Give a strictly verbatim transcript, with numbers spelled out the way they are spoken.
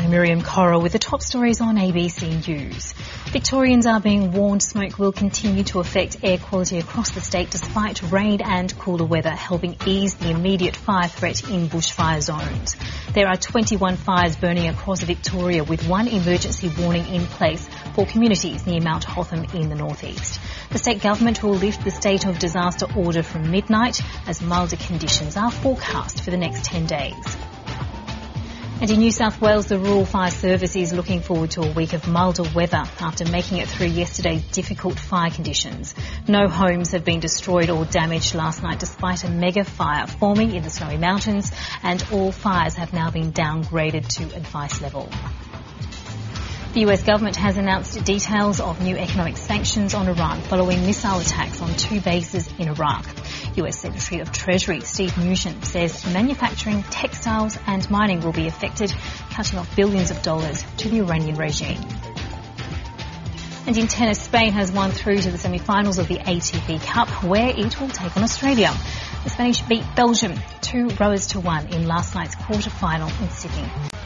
I'm Miriam Cora with the top stories on A B C News. Victorians are being warned smoke will continue to affect air quality across the state despite rain and cooler weather, helping ease the immediate fire threat in bushfire zones. There are twenty-one fires burning across Victoria, with one emergency warning in place for communities near Mount Hotham in the northeast. The state government will lift the state of disaster order from midnight as milder conditions are forecast for the next ten days. And in New South Wales, the Rural Fire Service is looking forward to a week of milder weather after making it through yesterday's difficult fire conditions. No homes have been destroyed or damaged last night despite a mega fire forming in the Snowy Mountains, and all fires have now been downgraded to advice level. The U S government has announced details of new economic sanctions on Iran following missile attacks on two bases in Iraq. U S Secretary of Treasury Steve Mnuchin says manufacturing, textiles and mining will be affected, cutting off billions of dollars to the Iranian regime. And in tennis, Spain has won through to the semi-finals of the A T P Cup, where it will take on Australia. The Spanish beat Belgium two rowers to one in last night's quarter-final in Sydney.